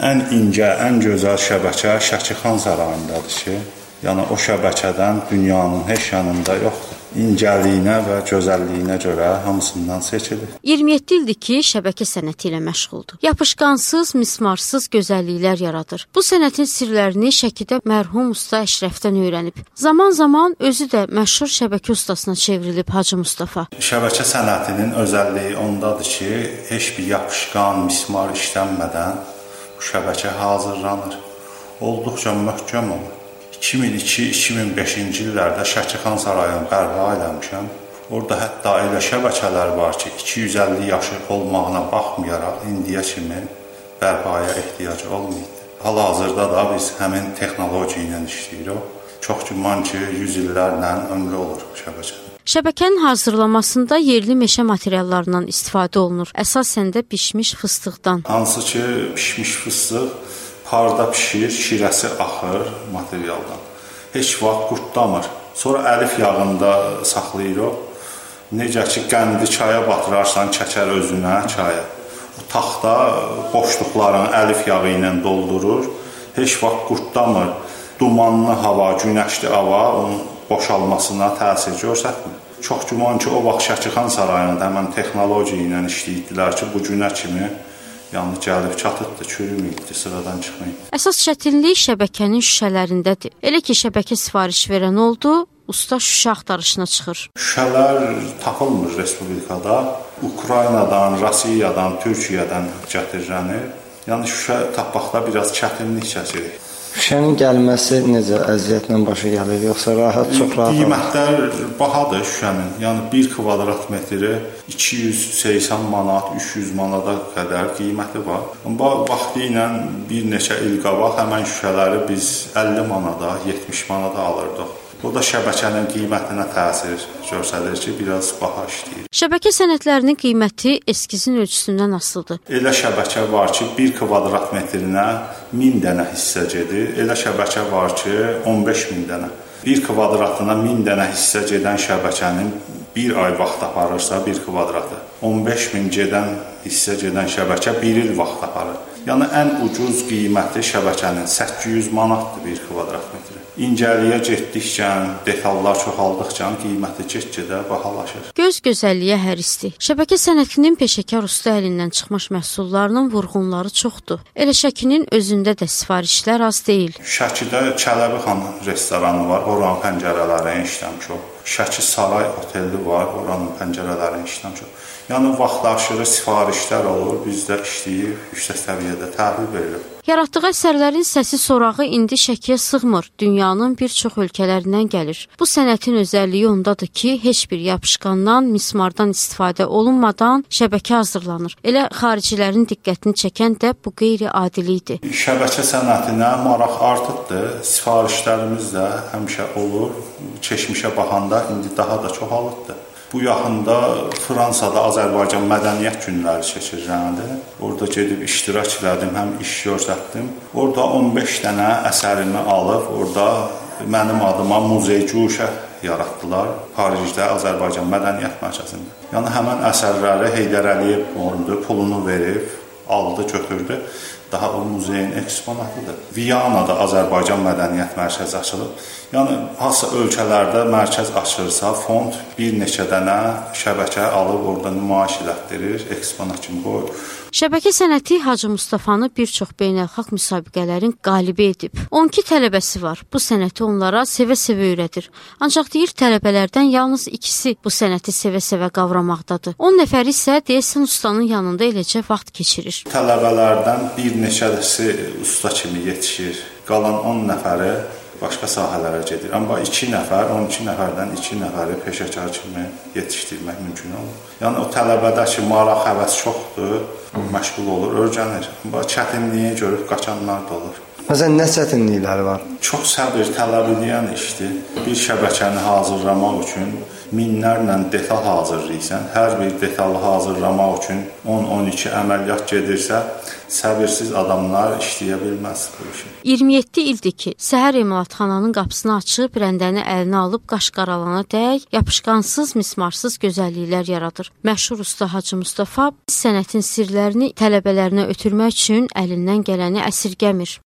ən incə, ən gözəl şəbəkə Şəkixan sarayındadır ki, yəni o şəbəkədən dünyanın heç yanında yoxdur. İncəliyinə və gözəlliyinə görə hamısından seçilir. 27 ildir ki, şəbəkə sənəti ilə məşğuldur. Yapışqansız, mismarsız gözəlliklər yaradır. Bu sənətin sirlərini Şəkidə mərhum usta Əşrəfdən öyrənib. Zaman-zaman özü də məşhur şəbəkə ustasına çevrilib Hacı Mustafa. Şəbəkə sənətinin özəlliyi ondadır ki, heç bir yapışqan, mismar işlənmədən bu şəbəkə hazırlanır. Olduqca möhkəm olur. 2002-2005-ci illərdə Şəkixan sarayını bərpa eləmişəm. Orada hətta elə şəbəkələr var ki, 250 yaşı olmağına baxmayaraq indiyə kimi bərpaya ehtiyacı olmayıb. Hal-hazırda da biz həmin texnologiya ilə işləyirik. Çox güman ki, 100 illərlə ömrü olur şəbəkənin. Şəbəkənin hazırlamasında yerli meşə materiallarından istifadə olunur. Əsasən də bişmiş fıstıqdan. Hansı ki, bişmiş fıstıq parda pişir, şirəsi axır materialdan. Heç vaxt qurtlamır. Sonra əlif yağında saxlayırıq. Necə ki, qəndi çaya batırarsan, çəkər özünə çaya. O taxta boşluqların əlif yağı ilə doldurur. Heç vaxt qurtlamır. Dumanlı hava, günəşli hava onun boşalmasına təsir göstərmir. Çox güman ki, o vaxt Şəkixan sarayında həmən texnologiya ilə işləyirdilər ki, bu günə kimi yəni gəlib çatıbdır, çürüməyibdir, sıradan çıxmayıb. Əsas çətinlik şəbəkənin şüşələrindədir. Elə ki, şəbəkə sifariş verən oldu, usta şüşə axtarışına çıxır. Şüşələr tapılmır respublikada. Ukraynadan, Rusiyadan, Türkiyədən gətirilənir. Yəni şüşə tapmaqda biraz çətinlik çəkirik. Şüşənin gəlməsi necə əziyyətlə başa gəlir, yoxsa rahat, çox rahat? Qiymətlər bahadır şüşənin. Yəni 1 kvadrat metri 280 manat, 300 manata qədər qiyməti var. Amma vaxtı ilə bir neçə il qabaq həmən şüşələri biz 50 manata, 70 manata alırdıq. Bu da şəbəkənin qiymətinə təsir göstərir ki, biraz baha işləyir. Şəbəkə sənədlərinin qiyməti eskizin ölçüsündən asılıdır. Elə şəbəkə var ki, 1 kvadrat metrinə 1000 dənə hissə gedir. Elə şəbəkə var ki, 15.000 dənə. 1 kvadratına 1000 dənə hissə gedən şəbəkənin bir ay vaxt aparırsa 1 kvadratı, 15.000 hissə gedən şəbəkə 1 il vaxt aparır. Yəni ən ucuz qiyməti şəbəkənin 800 manatdır 1 kvadrat metri. İncəliyə getdikcə, detallar çoxaldıqca qiyməti get-gedə bahalaşır. Göz gözəlliyə hərisdir. Şəbəkə sənətinin peşəkar usta əlindən çıxmış məhsullarının vurğunları çoxdur. Elə Şəkinin özündə də sifarişlər az deyil. Şəkidə Çələbi xan restoranı var, oranın pəncərələrini işləmişik. Şəki Saray oteli var, oranın pəncərələrini işləmişik. Yəni vaxtaşırı sifarişlər olur, bizdə işləyib, yüksək səviyyədə təhvil verilir. Yaratdığı əsərlərin səsi sorağı indi Şəkiyə sığmır, dünyanın bir çox ölkələrindən gəlir. Bu sənətin özəlliyi ondadır ki, heç bir yapışqandan, mismardan istifadə olunmadan şəbəkə hazırlanır. Elə xaricilərin diqqətini çəkən də bu qeyri-adilikdir. Şəbəkə sənətinə maraq artıbdır, sifarişlərimiz də həmişə olur, keçmişə baxanda indi daha da çoxalıbdır. Bu yaxında Fransada Azərbaycan mədəniyyət günləri keçirildi. Orada gedib iştirak elədim, həm iş göstərdim. Orada 15 dənə əsərimi alıb, orada mənim adıma muzey guşə yaratdılar Parisdə Azərbaycan Mədəniyyət Mərkəzində. Yəni həmin əsərləri Heydər Əliyev oldu, pulunu verib, aldı, götürdü. Daha o muzeyin eksponatıdır. Viyanada Azərbaycan Mədəniyyət Mərkəzi açılıb. Yəni, hansısa ölkələrdə mərkəz açılırsa, fond bir neçə dənə şəbəkə alıb orada nümayiş elətdirir, eksponat kimi qoyur. Şəbəkə sənəti Hacı Mustafanı bir çox beynəlxalq müsabiqələrin qalibi edib. 12 tələbəsi var. Bu sənəti onlara sevə-sevə öyrədir. Ancaq deyir, tələbələrdən yalnız ikisi bu sənəti sevə-sevə qavramaqdadır. 10 nəfəri isə deyəsən ustanın yanında eləcə vaxt keçirir. Tələbələrdən bir neçəsi usta kimi yetişir. Qalan 10 nəfəri başqa sahələrə gedir. Amma 2 nəfər, 12 nəfərdən 2 nəfəri peşəkar kimi yetişdirmək mümkün olur. Yəni o tələbədəki maraq, həvəs çoxdur, məşğul olur, öyrənir. Amma çətinliyi görüb qaçanlar da olur. Məsələn, nə çətinlikləri var? Çox səbir tələb edən işdir. Bir şəbəkəni hazırlamaq üçün minlərlə detal hazırlayırsan. Hər bir detalı hazırlamaq üçün 10-12 əməliyyat gedirsə, səbirsiz adamlar işləyə bilməz bu işi. 27 ildir ki, səhər emalatxananın qapısını açıb, rəndəni əlinə alıb qaş qaralana dək yapışqansız, mismarsız gözəlliklər yaradır. Məşhur usta Hacı Mustafa sənətin sirlərini tələbələrinə ötürmək üçün əlindən gələni əsirgəmir.